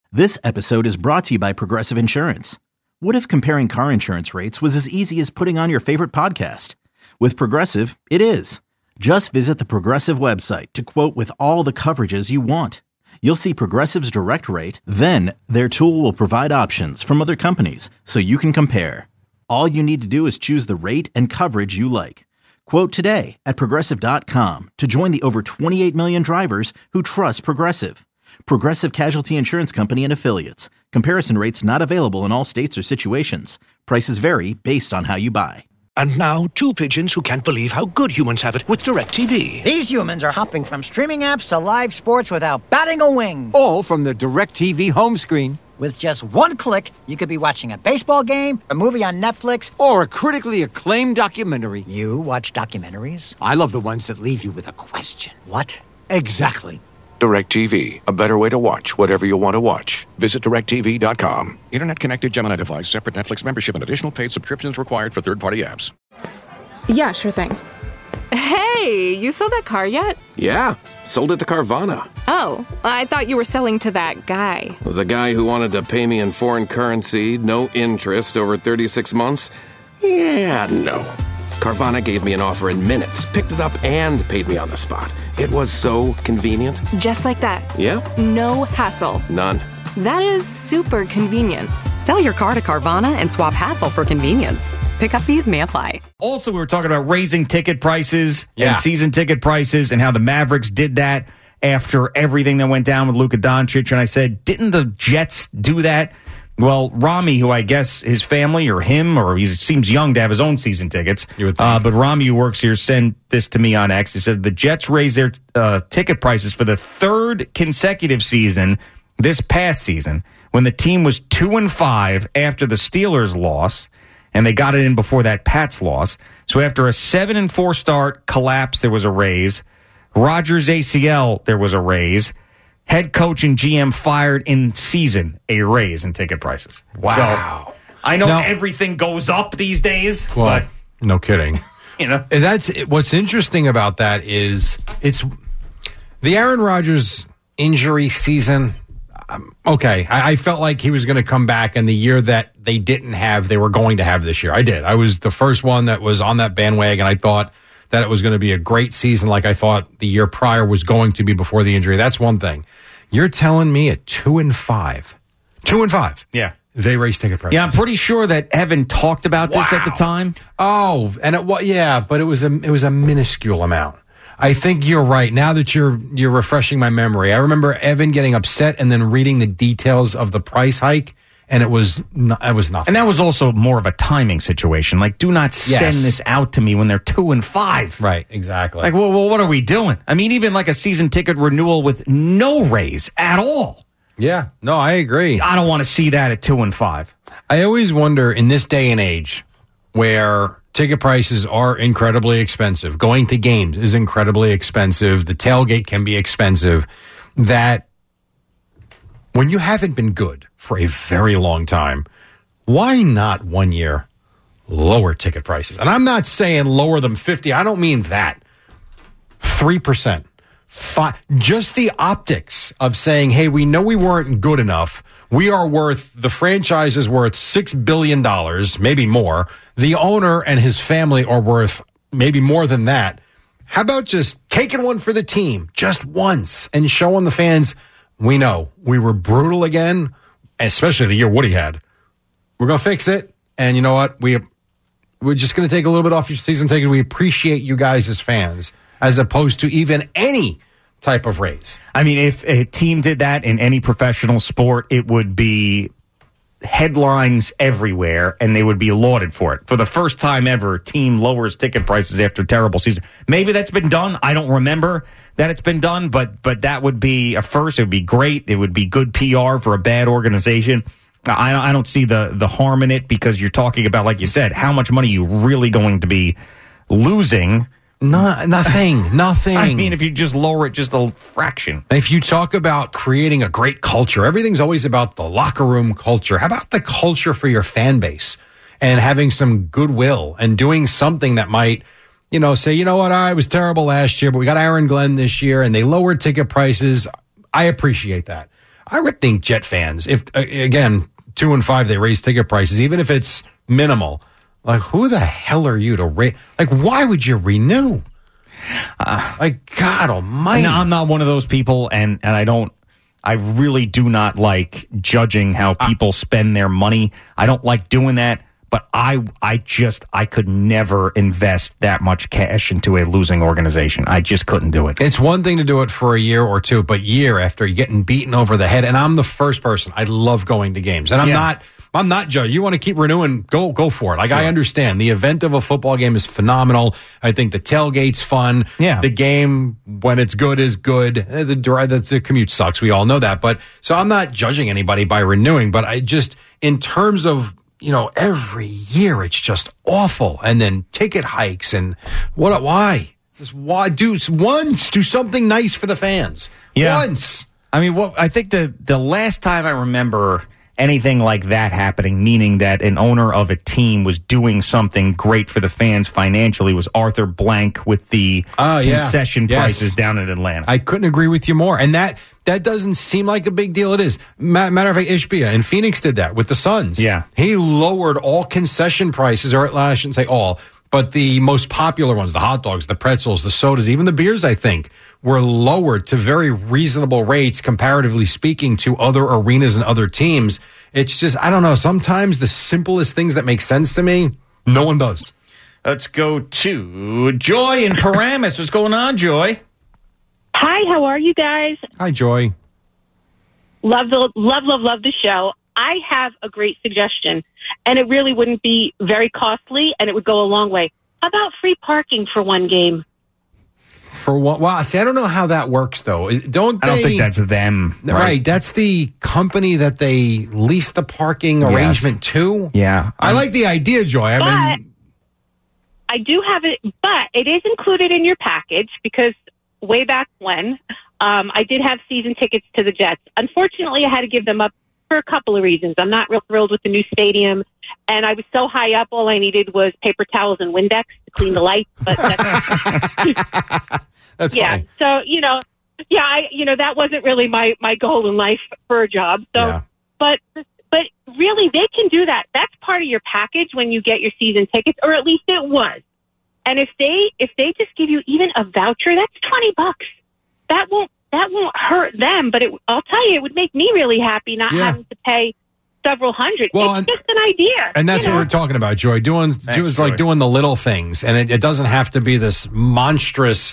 This episode is brought to you by Progressive Insurance. What if comparing car insurance rates was as easy as putting on your favorite podcast? With Progressive, it is. Just visit the Progressive website to quote with all the coverages you want. You'll see Progressive's direct rate, then their tool will provide options from other companies so you can compare. All you need to do is choose the rate and coverage you like. Quote today at Progressive.com to join the over 28 million drivers who trust Progressive. Progressive Casualty Insurance Company and Affiliates. Comparison rates not available in all states or situations. Prices vary based on how you buy. And now, two pigeons who can't believe how good humans have it with DirecTV. These humans are hopping from streaming apps to live sports without batting a wing. All from the DirecTV home screen. With just one click, you could be watching a baseball game, a movie on Netflix, or a critically acclaimed documentary. You watch documentaries? I love the ones that leave you with a question. What? Exactly. DirecTV, a better way to watch whatever you want to watch. Visit DirecTV.com. Internet-connected Gemini device, separate Netflix membership, and additional paid subscriptions required for third-party apps. Yeah, sure thing. Hey, you sold that car yet? Yeah, sold it to Carvana. Oh, I thought you were selling to that guy. The guy who wanted to pay me in foreign currency, no interest, over 36 months? Yeah, no. Carvana gave me an offer in minutes, picked it up, and paid me on the spot. It was so convenient. Just like that. Yeah? No hassle. None. That is super convenient. Sell your car to Carvana and swap hassle for convenience. Pickup fees may apply. Also, we were talking about raising ticket prices and season ticket prices and how the Mavericks did that after everything that went down with Luka Doncic. And I said, didn't the Jets do that? Well, Rami, who I guess his family or him, or he seems young to have his own season tickets, but Rami, who works here, sent this to me on X. He said the Jets raised their ticket prices for the third consecutive season this past season when the team was 2-5 after the Steelers' loss, and they got it in before that Pats loss. So after a 7-4 start collapse, there was a raise. Rodgers ACL, there was a raise. Head coach and GM fired in season, a raise in ticket prices. Wow. So, I know everything goes up these days, but no kidding. You know, that's what's interesting about that is it's the Aaron Rodgers injury season. Okay, I felt like he was going to come back, and the year that they didn't have, they were going to have this year. I did. I was the first one that was on that bandwagon. I thought that it was going to be a great season like I thought the year prior was going to be before the injury. That's one thing. You're telling me at 2-5. 2-5. Yeah. They raised ticket prices. Yeah, I'm pretty sure that Evan talked about this at the time. Oh, and it was but it was a minuscule amount. I think you're right. Now that you're refreshing my memory, I remember Evan getting upset and then reading the details of the price hike, and it was nothing. And that was also more of a timing situation. Like, do not send this out to me when they're 2-5. Right, exactly. Like, well, what are we doing? I mean, even like a season ticket renewal with no raise at all. Yeah, no, I agree. I don't want to see that at 2-5. I always wonder in this day and age where ticket prices are incredibly expensive, going to games is incredibly expensive, the tailgate can be expensive, that when you haven't been good for a very long time, why not 1 year lower ticket prices? And I'm not saying lower them 50. I don't mean that. 3%. Just the optics of saying, hey, we know we weren't good enough. The franchise is worth $6 billion, maybe more. The owner and his family are worth maybe more than that. How about just taking one for the team just once and showing the fans, we know we were brutal again, especially the year Woody had. We're going to fix it. And you know what? We're just going to take a little bit off your season ticket. We appreciate you guys as fans, as opposed to even any type of raise. I mean, if a team did that in any professional sport, it would be headlines everywhere, and they would be lauded for it. For the first time ever, a team lowers ticket prices after a terrible season. Maybe that's been done. I don't remember that it's been done, but that would be a first. It would be great. It would be good PR for a bad organization. I don't see the harm in it because you're talking about, like you said, how much money you really going to be losing. Nothing. I mean, if you just lower it just a fraction. If you talk about creating a great culture, everything's always about the locker room culture. How about the culture for your fan base and having some goodwill and doing something that might, say, you know what, it was terrible last year, but we got Aaron Glenn this year and they lowered ticket prices. I appreciate that. I would think Jet fans, if, again, 2 and 5, they raise ticket prices, even if it's minimal. Like, who the hell are you to raise? Like, why would you renew? Like, God almighty. No, I'm not one of those people, and I really do not like judging how people spend their money. I don't like doing that, but I could never invest that much cash into a losing organization. I just couldn't do it. It's one thing to do it for a year or two, but year after getting beaten over the head, and I'm the first person. I love going to games, and I'm not judging. You want to keep renewing, go for it. Like, sure. I understand. The event of a football game is phenomenal. I think the tailgate's fun. Yeah. The game, when it's good, is good. The commute sucks. We all know that. But so I'm not judging anybody by renewing, but I just, in terms of, every year it's just awful. And then ticket hikes and why? Just why? Do something nice for the fans. Yeah. Once. I mean, I think the last time I remember anything like that happening, meaning that an owner of a team was doing something great for the fans financially, was Arthur Blank with the concession prices down in Atlanta. I couldn't agree with you more. And that doesn't seem like a big deal. It is. Matter of fact, Ishbia in Phoenix did that with the Suns. Yeah. He lowered all concession prices, or I shouldn't say all, but the most popular ones, the hot dogs, the pretzels, the sodas, even the beers, I think, were lowered to very reasonable rates, comparatively speaking, to other arenas and other teams. It's just, I don't know, sometimes the simplest things that make sense to me, no one does. Let's go to Joy in Paramus. What's going on, Joy? Hi, how are you guys? Hi, Joy. Love the show. I have a great suggestion, and it really wouldn't be very costly, and it would go a long way. How about free parking for one game? For what? Wow. See, I don't know how that works, though. I don't think that's them. Right. That's the company that they lease the parking arrangement to. Yeah. I like the idea, Joy. I do have it, but it is included in your package because way back when, I did have season tickets to the Jets. Unfortunately, I had to give them up for a couple of reasons. I'm not real thrilled with the new stadium, and I was so high up, all I needed was paper towels and Windex to clean the lights. But that's funny. So, that wasn't really my goal in life for a job. So, but really, they can do that. That's part of your package when you get your season tickets, or at least it was. And if they just give you even a voucher, that's $20. That won't hurt them, but I'll tell you, it would make me really happy not having to pay several hundred. Well, it's just an idea. And that's what we're talking about, Joy. Doing the little things, and it doesn't have to be this monstrous,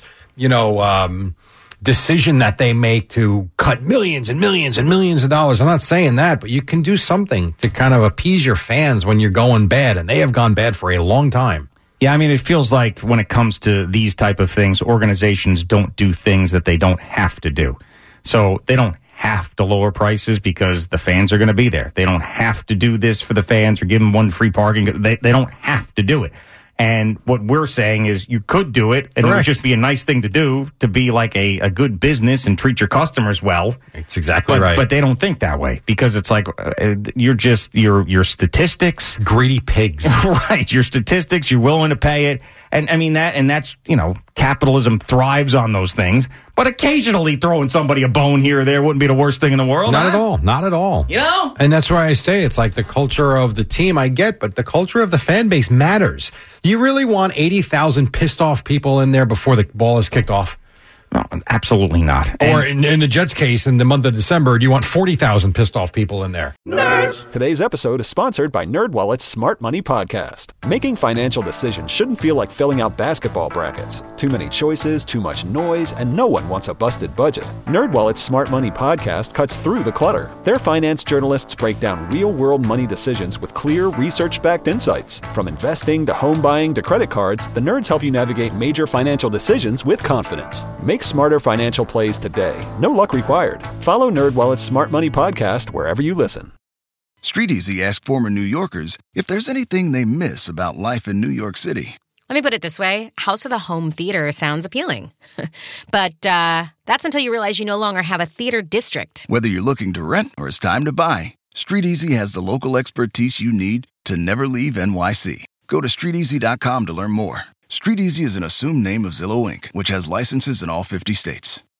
decision that they make to cut millions and millions and millions of dollars. I'm not saying that, but you can do something to kind of appease your fans when you're going bad, and they have gone bad for a long time. Yeah, I mean, it feels like when it comes to these type of things, organizations don't do things that they don't have to do. So they don't have to lower prices because the fans are going to be there. They don't have to do this for the fans or give them one free parking. They don't have to do it. And what we're saying is you could do it, and it would just be a nice thing to do, to be like a good business and treat your customers well. It's exactly right. But they don't think that way because it's like you're just your statistics. Greedy pigs. Right. Your statistics, you're willing to pay it. And I mean that's capitalism thrives on those things. But occasionally throwing somebody a bone here or there wouldn't be the worst thing in the world. Not at all. Not at all. And that's why I say it's like the culture of the team I get, but the culture of the fan base matters. You really want 80,000 pissed off people in there before the ball is kicked off? No, absolutely not. Or in the Jets case, in the month of December, do you want 40,000 pissed off people in there? Nerds! Today's episode is sponsored by NerdWallet's Smart Money Podcast. Making financial decisions shouldn't feel like filling out basketball brackets. Too many choices, too much noise, and no one wants a busted budget. NerdWallet's Smart Money Podcast cuts through the clutter. Their finance journalists break down real-world money decisions with clear, research-backed insights. From investing to home buying to credit cards, the nerds help you navigate major financial decisions with confidence. Make smarter financial plays today. No luck required. Follow NerdWallet's Smart Money Podcast wherever you listen. StreetEasy asked former New Yorkers if there's anything they miss about life in New York City. Let me put it this way. House with a home theater sounds appealing. But that's until you realize you no longer have a theater district. Whether you're looking to rent or it's time to buy, StreetEasy has the local expertise you need to never leave NYC. Go to StreetEasy.com to learn more. StreetEasy is an assumed name of Zillow Inc., which has licenses in all 50 states.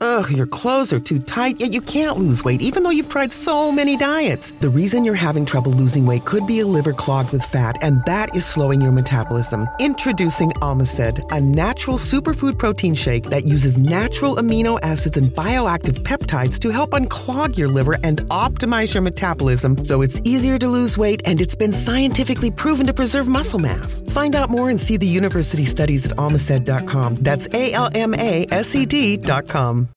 Ugh, your clothes are too tight, yet you can't lose weight even though you've tried so many diets. The reason you're having trouble losing weight could be a liver clogged with fat, and that is slowing your metabolism. Introducing Omicid, a natural superfood protein shake that uses natural amino acids and bioactive peptides to help unclog your liver and optimize your metabolism so it's easier to lose weight, and it's been scientifically proven to preserve muscle mass. Find out more and see the university studies at Omicid.com. That's ALMASED.com.